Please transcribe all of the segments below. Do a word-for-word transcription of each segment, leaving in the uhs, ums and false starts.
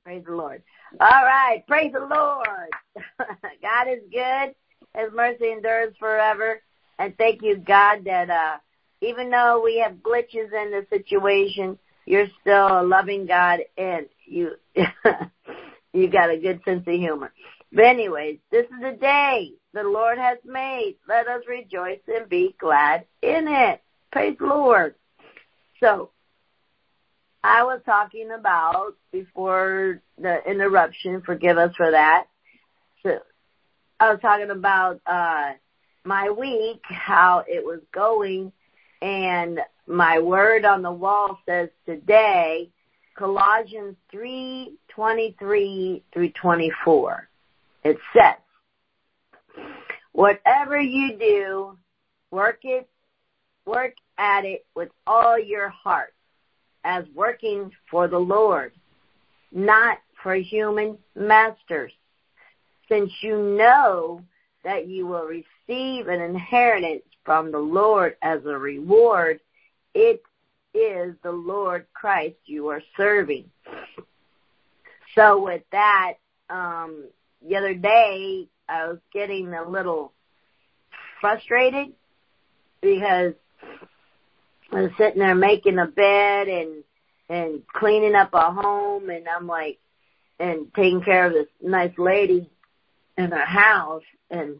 Praise the Lord. All right. Praise the Lord. God is good. His mercy endures forever. And thank you, God, that uh, even though we have glitches in the situation, you're still a loving God, and you you got a good sense of humor. But anyways, this is the day the Lord has made. Let us rejoice and be glad in it. Praise the Lord. So, I was talking about, before the interruption, forgive us for that, so I was talking about uh my week, how it was going, and my word on the wall says today, Colossians three twenty-three through twenty-four. It says, whatever you do, work it, work at it with all your heart, as working for the Lord, not for human masters, since you know that you will receive an inheritance from the Lord as a reward. It is the Lord Christ you are serving. So with that, um, the other day I was getting a little frustrated because I was sitting there making a bed and and cleaning up a home, and I'm like, and taking care of this nice lady in her house, and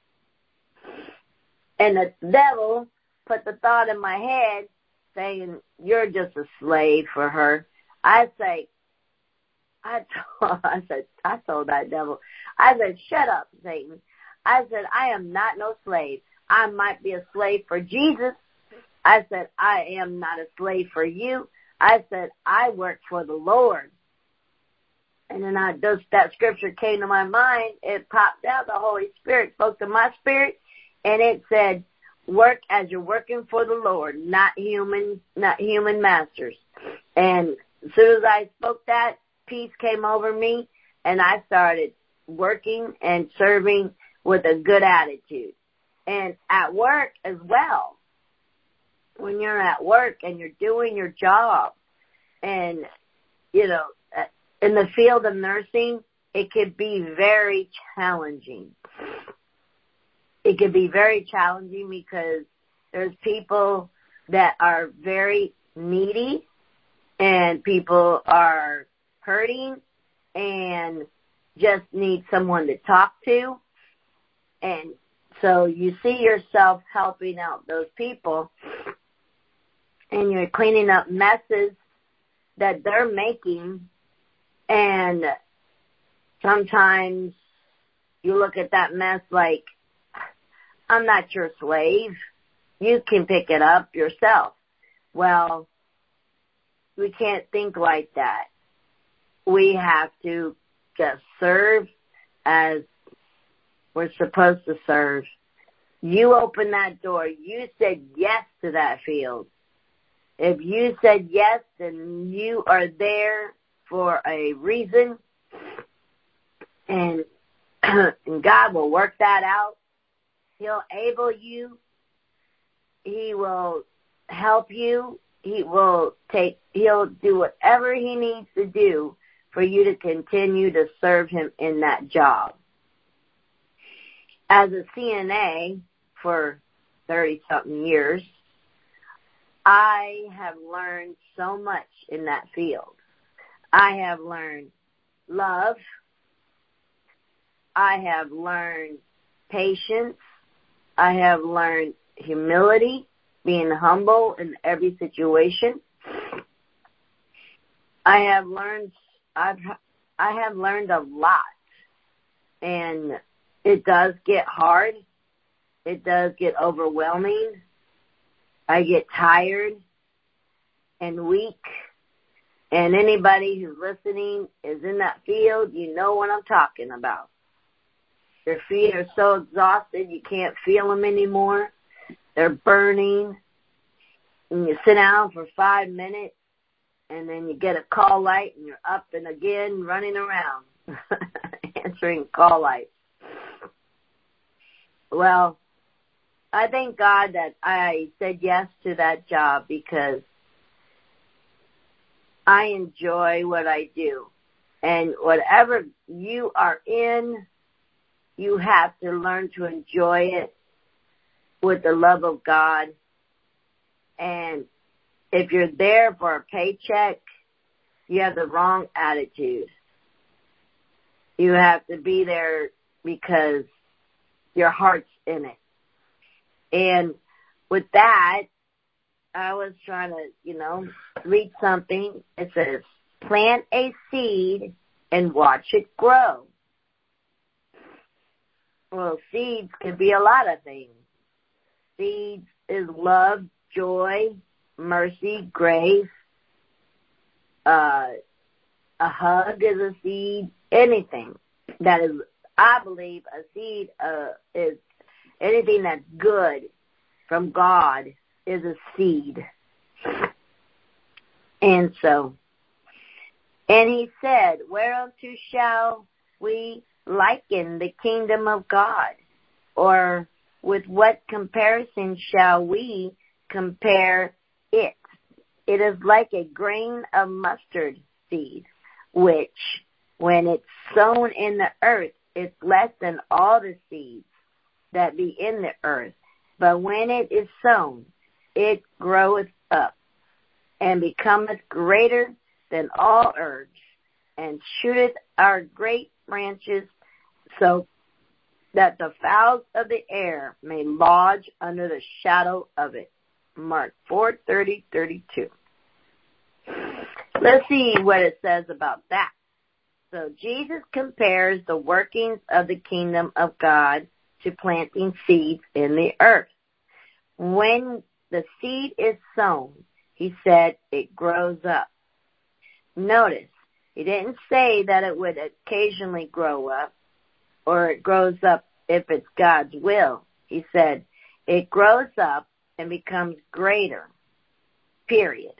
and the devil put the thought in my head saying, you're just a slave for her. I say, I told, I said, I told that devil, I said, shut up, Satan. I said, I am not no slave. I might be a slave for Jesus. I said, I am not a slave for you. I said, I work for the Lord. And then I just, that scripture came to my mind. It popped out. The Holy Spirit spoke to my spirit, and it said, work as you're working for the Lord, not human, not human masters. And as soon as I spoke that, peace came over me, and I started working and serving with a good attitude. And at work as well. When you're at work and you're doing your job, and, you know, in the field of nursing, it could be very challenging. It could be very challenging because there's people that are very needy, and people are hurting and just need someone to talk to. And so you see yourself helping out those people, and you're cleaning up messes that they're making, and sometimes you look at that mess like, I'm not your slave. You can pick it up yourself. Well, we can't think like that. We have to just serve as we're supposed to serve. You open that door. You said yes to that field. If you said yes, then you are there for a reason, and, and God will work that out. He'll able you. He will help you. He will take, he'll do whatever he needs to do for you to continue to serve him in that job. As a C N A for thirty-something years, I have learned so much in that field. I have learned love. I have learned patience. I have learned humility, being humble in every situation. I have learned, I've, I have learned a lot. And it does get hard. It does get overwhelming. I get tired and weak. And anybody who's listening is in that field, you know what I'm talking about. Your feet are so exhausted you can't feel them anymore. They're burning. And you sit down for five minutes, and then you get a call light, and you're up and again running around answering call lights. Well, I thank God that I said yes to that job because I enjoy what I do. And whatever you are in, you have to learn to enjoy it with the love of God. And if you're there for a paycheck, you have the wrong attitude. You have to be there because your heart's in it. And with that, I was trying to, you know, read something. It says, plant a seed and watch it grow. Well, seeds can be a lot of things. Seeds is love, joy, mercy, grace. Uh, a hug is a seed. Anything that is, I believe, a seed uh, is anything that's good from God is a seed. And so, and he said, whereunto shall we liken the kingdom of God? Or with what comparison shall we compare it? It is like a grain of mustard seed, which, when it's sown in the earth, is less than all the seeds that be in the earth. But when it is sown, it groweth up, and becometh greater than all herbs, and shooteth our great branches, so that the fowls of the air may lodge under the shadow of it. Mark four thirty thirty-two. Let's see what it says about that. So Jesus compares the workings of the kingdom of God to planting seeds in the earth. When the seed is sown, he said it grows up. Notice, he didn't say that it would occasionally grow up or it grows up if it's God's will. He said it grows up and becomes greater, period.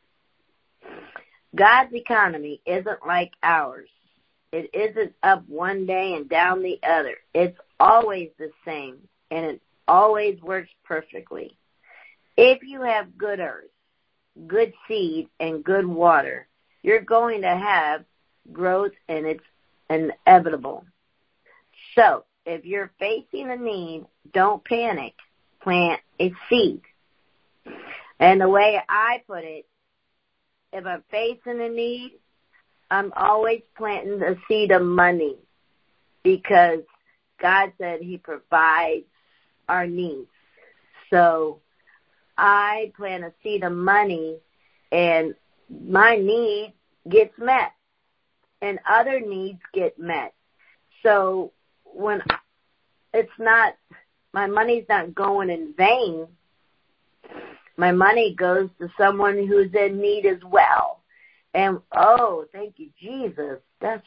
God's economy isn't like ours. It isn't up one day and down the other. It's always the same, and it always works perfectly. If you have good earth, good seed, and good water, you're going to have growth, and it's inevitable. So, if you're facing a need, don't panic. Plant a seed. And the way I put it, if I'm facing a need, I'm always planting a seed of money, because God said he provides our needs. So I plant a seed of money, and my need gets met, and other needs get met. So when it's not, my money's not going in vain. My money goes to someone who's in need as well. And, oh, thank you, Jesus. That's,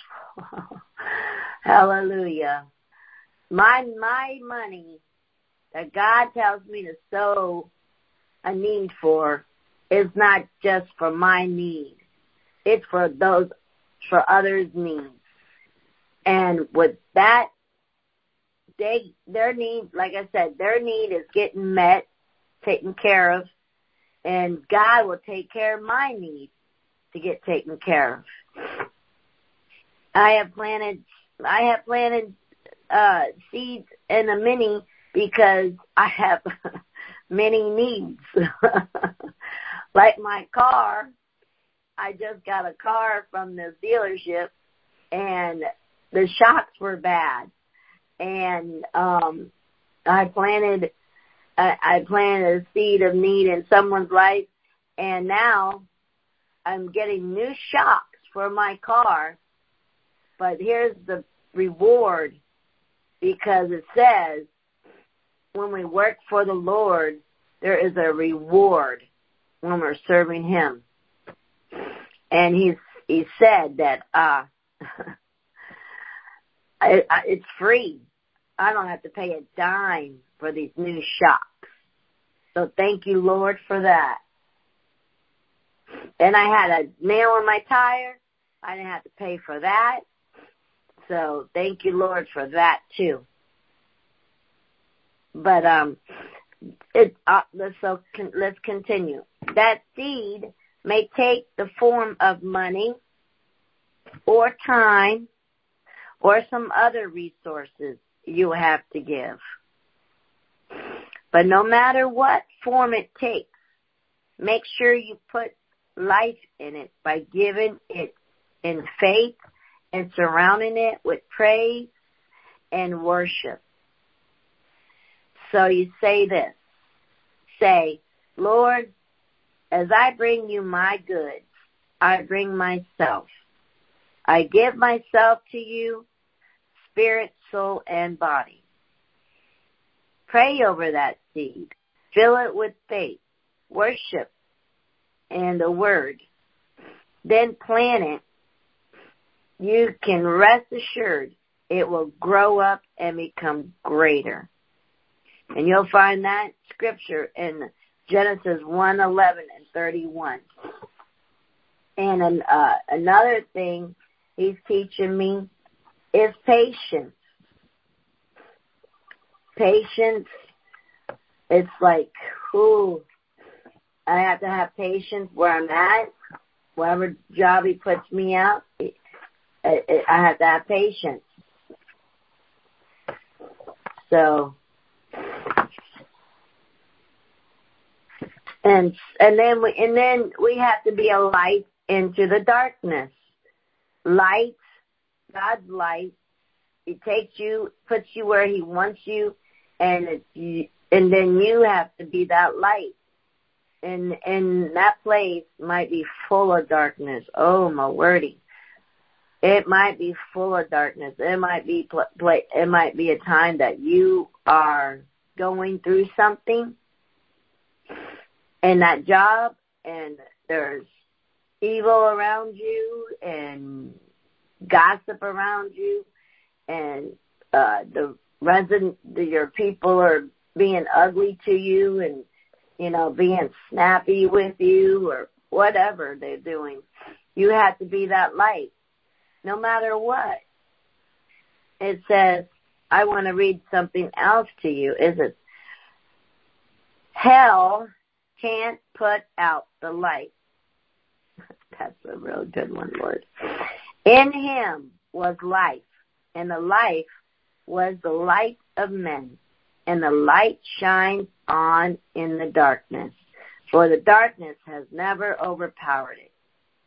hallelujah. My, my money that God tells me to sow a need for is not just for my need. It's for those, for others' needs. And with that, they, their need, like I said, their need is getting met, taken care of, and God will take care of my need to get taken care of. I have planted, I have planted, uh, seeds in a mini because I have many needs. Like my car, I just got a car from the dealership, and the shocks were bad. And, um, I planted, I, I planted a seed of need in someone's life, and now I'm getting new shocks for my car. But here's the reward, because it says when we work for the Lord, there is a reward when we're serving him. And he's, he said that, uh, I, I, it's free. I don't have to pay a dime for these new shocks. So thank you, Lord, for that. And I had a nail in my tire. I didn't have to pay for that. So thank you, Lord, for that too. But um, it uh, let's so con- let's continue. That seed may take the form of money, or or time or some other resources you have to give. But no matter what form it takes, make sure you put life in it by giving it in faith and surrounding it with praise and worship. So you say this. Say, Lord, as I bring you my goods, I bring myself. I give myself to you, spirit, soul, and body. Pray over that seed. Fill it with faith, worship, and the word. Then plant it. You can rest assured it will grow up and become greater. And you'll find that scripture in Genesis one, eleven, and thirty-one. And an, uh, another thing he's teaching me is patience. Patience, it's like, ooh, I have to have patience where I'm at. Whatever job he puts me out, I have to have patience. So, and and then we and then we have to be a light into the darkness. Light, God's light. It takes you, puts you where He wants you, and it, and then you have to be that light. And and that place might be full of darkness. Oh my wordy! It might be full of darkness. It might be pl- pl- it might be a time that you are going through something in that job, and there's evil around you and gossip around you, and uh, the resident, your people are being ugly to you, and you know, being snappy with you, or whatever they're doing. You have to be that light, no matter what. It says, I want to read something else to you. Is it, hell can't put out the light. That's a real good one, Lord. In Him was life, and the life was the light of men. And the light shines on in the darkness, for the darkness has never overpowered it.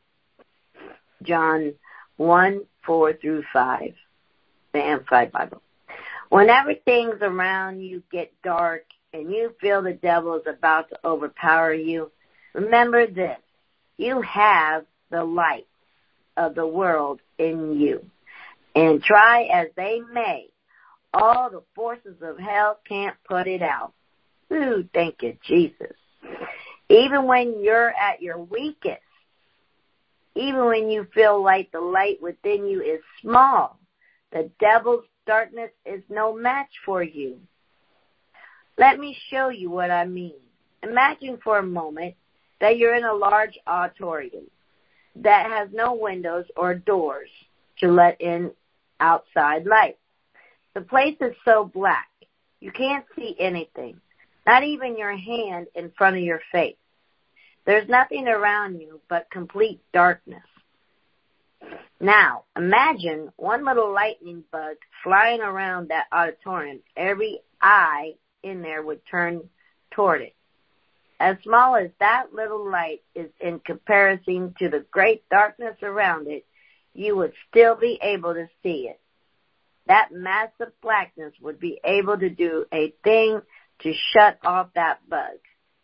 John one, four through five, the Amplified Bible. Whenever things around you get dark and you feel the devil is about to overpower you, remember this. You have the light of the world in you. And try as they may, all the forces of hell can't put it out. Ooh, thank you, Jesus. Even when you're at your weakest, even when you feel like the light within you is small, the devil's darkness is no match for you. Let me show you what I mean. Imagine for a moment that you're in a large auditorium that has no windows or doors to let in outside light. The place is so black, you can't see anything, not even your hand in front of your face. There's nothing around you but complete darkness. Now, imagine one little lightning bug flying around that auditorium. Every eye in there would turn toward it. As small as that little light is in comparison to the great darkness around it, you would still be able to see it. That massive blackness would be able to do a thing to shut off that bug.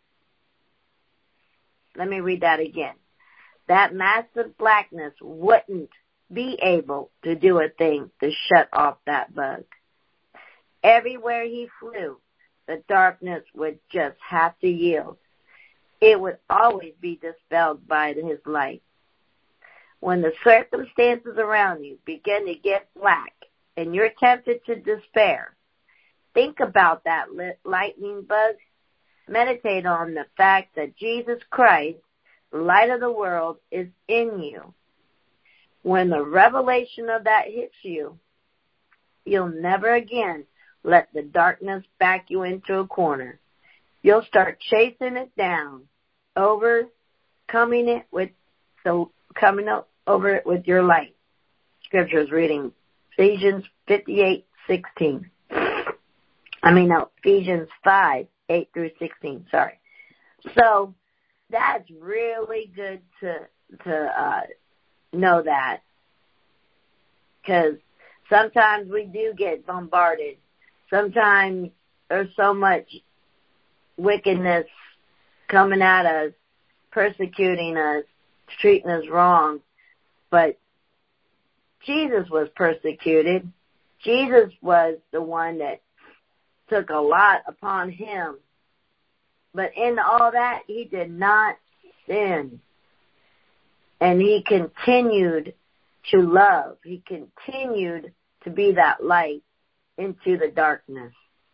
Let me read that again. That massive blackness wouldn't be able to do a thing to shut off that bug. Everywhere he flew, the darkness would just have to yield. It would always be dispelled by his light. When the circumstances around you begin to get black and you're tempted to despair, think about that lightning bug. Meditate on the fact that Jesus Christ, the light of the world, is in you. When the revelation of that hits you, you'll never again let the darkness back you into a corner. You'll start chasing it down, overcoming it with the coming up over it with your light. scriptures reading Ephesians fifty-eight sixteen. I mean, no, Ephesians five, eight through sixteen, sorry. So, that's really good to, to, uh, know that. Because sometimes we do get bombarded. Sometimes there's so much wickedness coming at us, persecuting us, treating us wrong. But Jesus was persecuted. Jesus was the one that took a lot upon him. But in all that, he did not sin. And he continued to love. He continued to be that light into the darkness.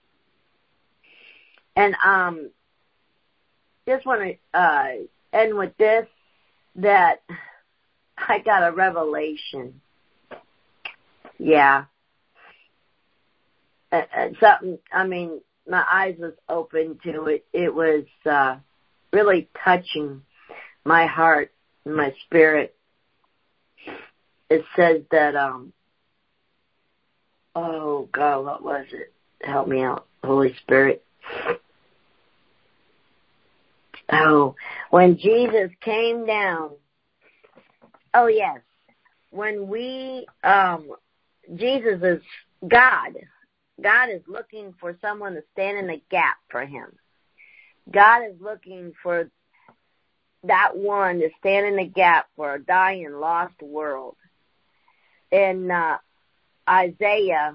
And um, just want to uh, end with this, that I got a revelation. Yeah. Uh, uh, something, I mean, my eyes was open to it. It was uh, really touching my heart and my spirit. It says that, um, oh God, what was it? Help me out, Holy Spirit. Oh, when Jesus came down, oh yes, when we, um, Jesus is God. God is looking for someone to stand in the gap for him. God is looking for that one to stand in the gap for a dying, lost world. In uh, Isaiah,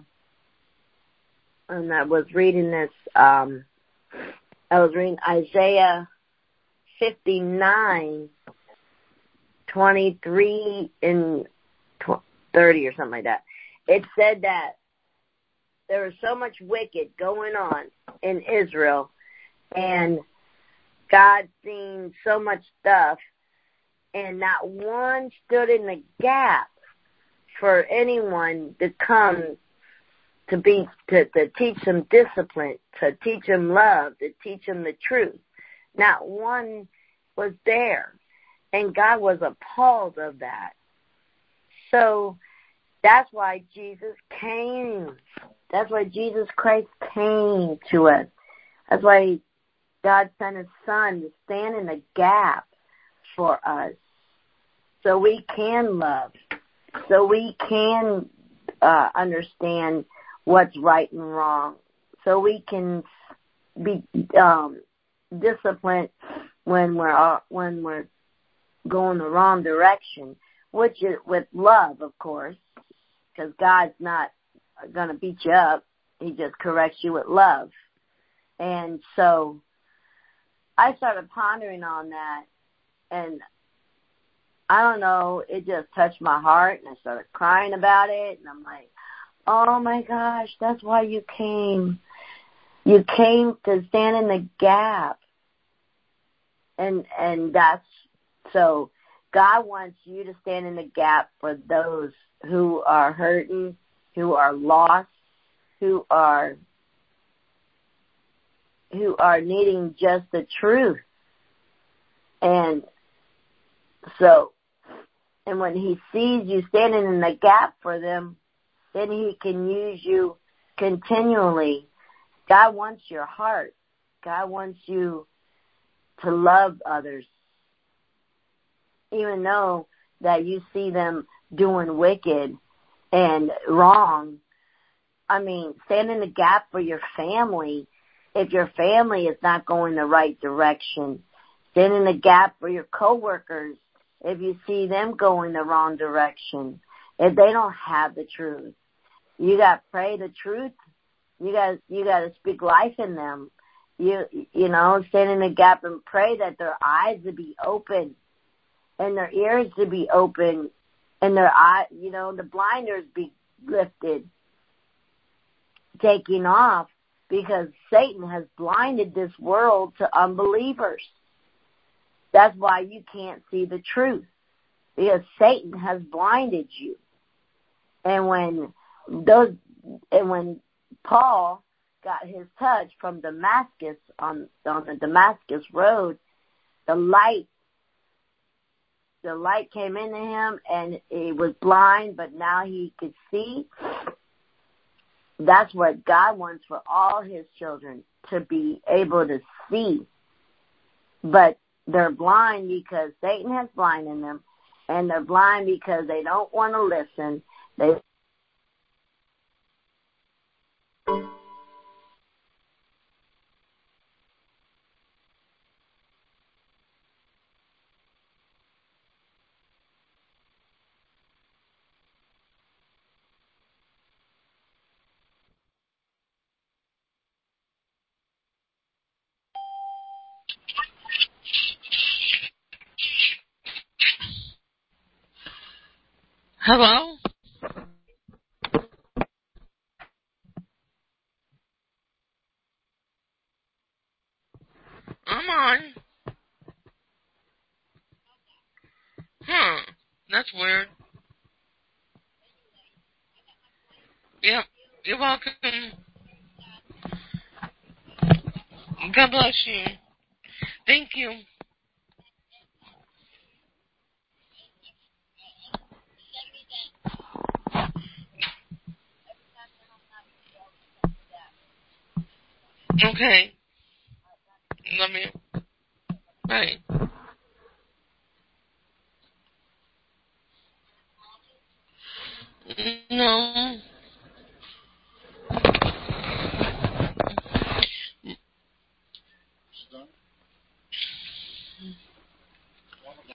and I was reading this, um, I was reading Isaiah fifty-nine, twenty-three and thirty or something like that. It said that there was so much wicked going on in Israel, and God seen so much stuff, and not one stood in the gap for anyone to come to be, to, to teach them discipline, to teach them love, to teach them the truth. Not one was there, and God was appalled of that. So that's why Jesus came. That's why Jesus Christ came to us. That's why God sent his son to stand in the gap for us, so we can love, so we can uh, understand what's right and wrong, so we can be um, disciplined when we're uh, when we're going the wrong direction, which is with love, of course, because God's not going to beat you up. He just corrects you with love. And so I started pondering on that, and I don't know, it just touched my heart, and I started crying about it, and I'm like, oh my gosh, that's why you came. You came to stand in the gap. And, and that's, so God wants you to stand in the gap for those who are hurting, who are lost, who are, who are needing just the truth. And so, and when he sees you standing in the gap for them, then he can use you continually. God wants your heart. God wants you to love others, even though that you see them doing wicked and wrong. I mean, stand in the gap for your family. If your family is not going the right direction, stand in the gap for your coworkers if you see them going the wrong direction. If they don't have the truth, you got to pray the truth. You got you got to speak life in them. You you know, stand in the gap and pray that their eyes to be open and their ears to be open and their eye, you know, the blinders be lifted, taking off, because Satan has blinded this world to unbelievers. That's why you can't see the truth, because Satan has blinded you. And when those, and when Paul got his touch from Damascus on on the Damascus road, the light, the light came into him and he was blind, but now he could see. That's what God wants for all his children, to be able to see. But they're blind because Satan has blinded them, and they're blind because they don't want to listen. They Hello? I'm on. Huh. That's weird. Yep. You're welcome. God bless you. Thank you. Okay. Let me. Right. No.